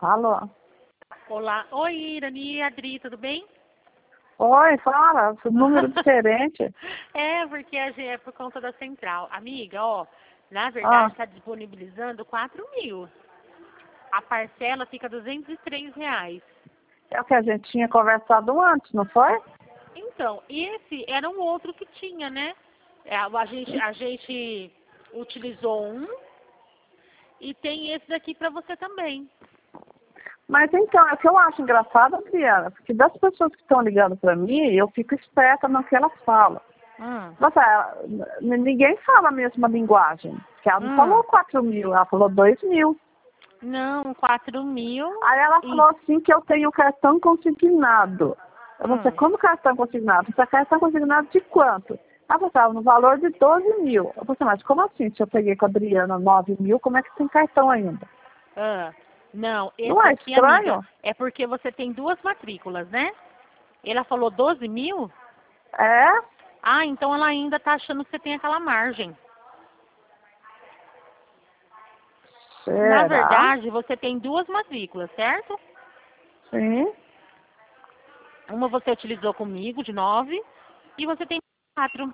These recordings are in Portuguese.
Alô? Olá. Oi, Irani, Adri, tudo bem? Oi, fala, esse número diferente. É, porque é por conta da central. Amiga, ó, na Ah, verdade está disponibilizando 4.000. A parcela fica R$ 203. é o que a gente tinha conversado antes, não foi? Então, esse era um outro que tinha, né? A gente utilizou um e tem esse daqui para você também. Mas então, é o que eu acho engraçado, Adriana, porque das pessoas que estão ligando para mim, eu fico esperta no que elas falam. Hum, Ninguém fala a mesma linguagem. Porque ela não falou 4.000, ela falou 2.000. Não, 4.000 Aí ela e... falou assim que eu tenho cartão consignado. Eu não sei como cartão consignado? Você cartão consignado de quanto? Ela falou, no valor de 12.000. Eu falei, mas como assim? Se eu peguei com a Adriana 9.000, como é que tem cartão ainda? Não, Não esse é aqui, amiga, estranho? é porque você tem duas matrículas, né? Ela falou 12.000? É? Ah, então ela ainda tá achando que você tem aquela margem. Na Será? verdade, você tem duas matrículas, certo? Sim. Uma você utilizou comigo, de 9, e você tem 4.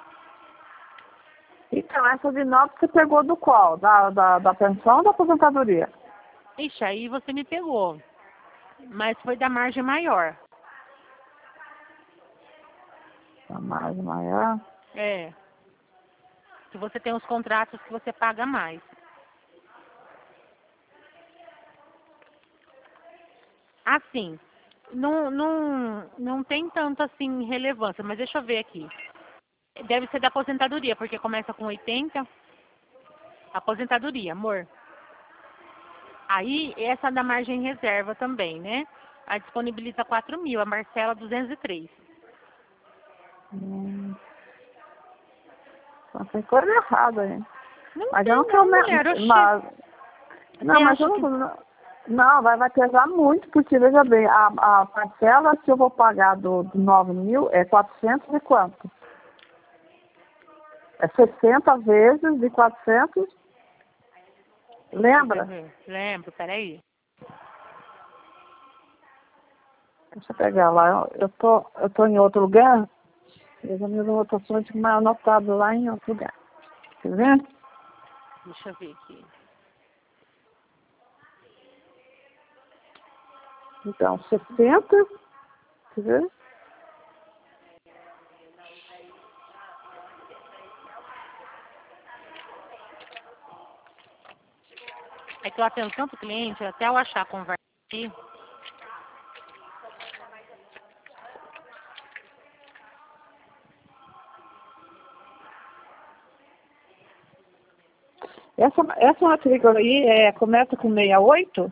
Então, essa de 9 você pegou do qual? Da pensão ou da aposentadoria? Ixi, aí você me pegou. Mas foi da margem maior. A mais maior. É. Que você tem os contratos que você paga mais. Assim, não tem tanto assim relevância, mas deixa eu ver aqui. Deve ser da aposentadoria, porque começa com 80. Aposentadoria, amor. Aí, essa da margem reserva também, né? A disponibiliza 4.000, a Marcela 203. Então, tem coisa errada aí. Não Mas eu não tem quero... não, mulher, oxê. Mas, Você não, mas eu acha que... não... Não, vai pesar muito, porque, veja bem, a parcela que eu vou pagar do 9.000 é 400 e quanto? É 60 vezes de 400. Deixa eu Lembra? ver. Lembro, peraí. Deixa eu pegar lá. Eu tô em outro lugar. As minhas anotações ficam mais anotadas lá em outro lugar. Quer ver? Deixa eu ver aqui. Então, 60. Quer ver? É que eu atendo tanto cliente, até eu achar a conversa aqui. Essa matrícula aí começa com 68?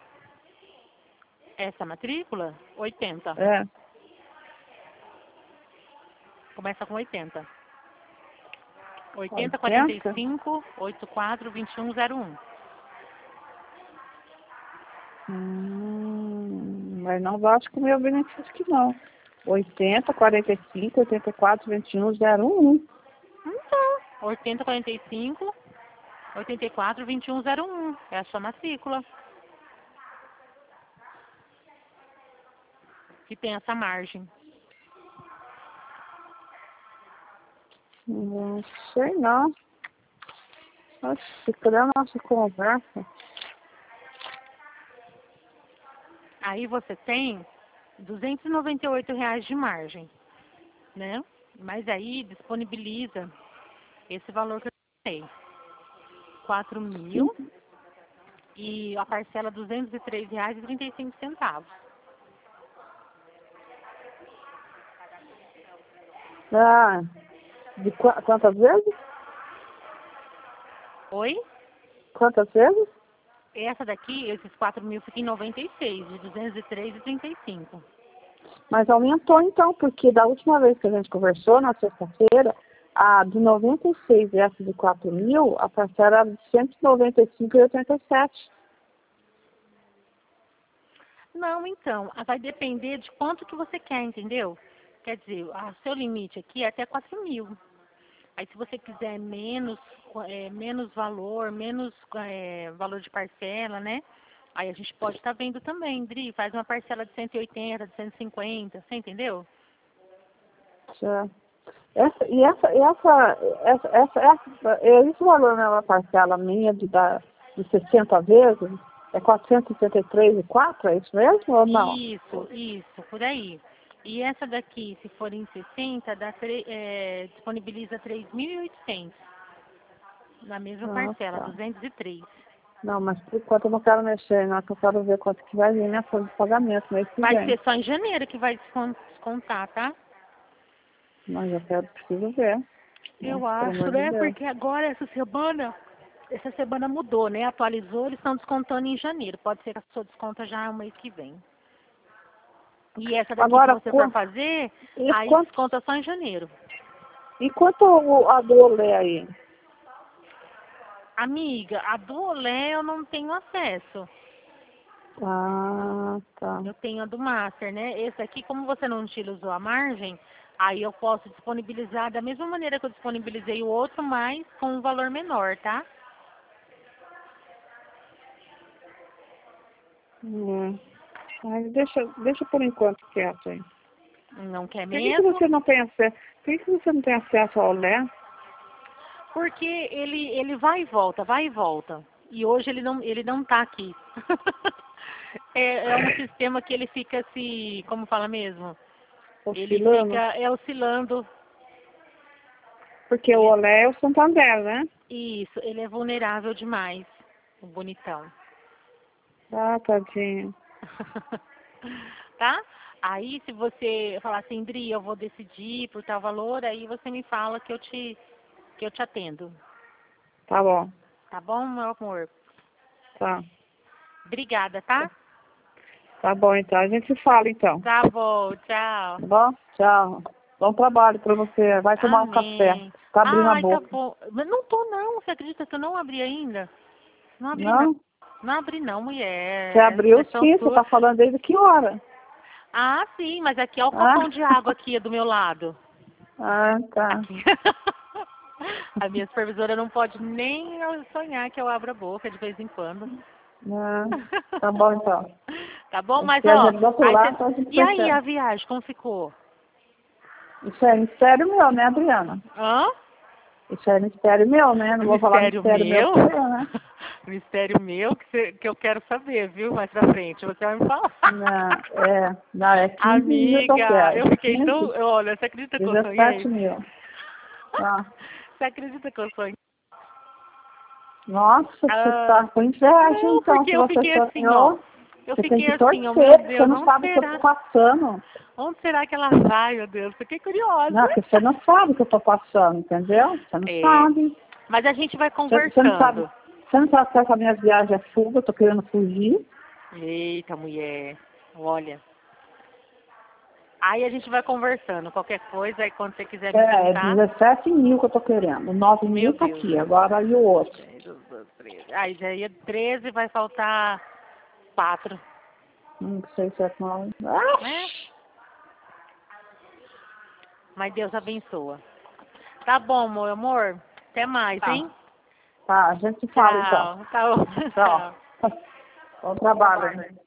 Essa matrícula, 80. É. Começa com 80. 80, 80? 45, 84, 2101. Mas não volte com o meu benefício aqui não. 80, 45, 84, 21, 01. Então, 80, 45, 84, 2101. É a sua matrícula. Que tem essa margem. Não sei não. Oxe, cadê a nossa conversa? Aí você tem R$ 298 de margem, né? Mas aí disponibiliza esse valor que eu tenho. 4.000 e a parcela R$ 203,35. Ah, quantas vezes? Oi? Quantas vezes? Essa daqui, esses 4.000 fica em 96, de 203,35. Mas aumentou então, porque da última vez que a gente conversou, na sexta-feira, a de 96 e essa de 4.000, a parcela era de 195,87. Não, então, vai depender de quanto que você quer, entendeu? Quer dizer, o seu limite aqui é até 4.000. Aí se você quiser menos valor, menos valor de parcela, né? Aí a gente pode estar vendo também, Dri, faz uma parcela de 180, de 150, você entendeu? Já. Esse valor na parcela minha de 60 vezes é 463,04, é isso mesmo ou não? Isso, por aí. E essa daqui, se for em 60, disponibiliza 3.800 na mesma parcela, Tá. 203. Não, mas por enquanto eu não quero mexer, não, que eu quero ver quanto que vai vir minha folha de pagamento mês que Vai vem. ser só em janeiro que vai descontar, tá? Mas eu preciso ver. Eu Nossa, pelo acho, amor de né? Deus. Porque agora, essa semana mudou, né? Atualizou, eles estão descontando em janeiro. Pode ser que a sua desconta já é o mês que vem. E essa daqui que Agora, você for fazer, aí quanto, desconta só em janeiro. e quanto a do olé aí? Amiga, a do Olé eu não tenho acesso. Ah, tá. Eu tenho a do Master, né? Esse aqui, como você não utilizou a margem, aí eu posso disponibilizar da mesma maneira que eu disponibilizei o outro, mas com um valor menor, tá? Mas deixa por enquanto quieto aí. Não quer Por que mesmo? você não tem acesso? Por que você não tem acesso ao olé? Porque ele vai e volta, vai e volta. E hoje ele não tá aqui. É um sistema que ele fica como fala mesmo? Ele Oscilando? fica oscilando. Porque o olé é o Santander, né? Isso, ele é vulnerável demais, o bonitão. Ah, tadinho. Tá? Aí se você falar assim, Dri, eu vou decidir por tal valor, aí você me fala que eu te atendo. Tá bom. Tá bom, meu amor? Tá. Obrigada, tá? Tá bom, então. A gente se fala, então. Tá bom, tchau. Tá bom? Tchau. Bom trabalho pra você. Vai tomar um café. Amém. Tá abrindo a Ai, tá boca. bom. Mas não tô não, você acredita que eu não abri ainda? Não abri não. Não? Não abri não, Você mulher. abriu Sessão sim. Você sua. tá falando desde que hora? Ah, sim, mas aqui é o Ah, copão de água aqui do meu lado. tá. Aqui. A minha supervisora não pode nem sonhar que eu abro a boca de vez em quando. Ah, tá bom, então. Tá bom? Mas, Se a ó, gente do outro lado, então a gente e aí percebe. a viagem, como ficou? Isso é mistério meu, né, Adriana? Hã? Isso é mistério meu, né? Não vou falar Mistério mistério meu meu? pra você, né? Mistério meu que eu quero saber, viu? Mais pra frente, você vai me falar. Não, é 15 mil que eu Amiga, quero. eu fiquei 15, tão... Olha, você acredita que eu 17 sonhei? mil. Tá. Você acredita que eu sonhei? Nossa, você Ah, tá com inveja, não, então, porque se eu você fiquei assim, ó. sonhou. Eu Você tem fiquei que assim, ó, meu torcer, porque você Deus, não sabe o que eu tô passando. onde será que ela vai, meu Deus? Fiquei curiosa. Não, porque você não sabe o que eu tô passando, entendeu? Você não É, sabe. mas a gente vai Você não sabe. conversando. Você não sabe que essa minha viagem é fuga, eu tô querendo fugir. Eita, mulher, olha. Aí a gente vai conversando, qualquer coisa, aí quando você quiser me É contar. 17 mil que eu tô querendo. 9 Meu mil tá Deus. aqui, agora e o outro. 13. Aí já ia 13, vai faltar 4. 6, 7, 9. Né? Mas Deus abençoa. Tá bom, meu amor. Até mais, hein? Tá, a gente fala então. Tchau. Tá bom. Tchau. Tchau. Bom trabalho.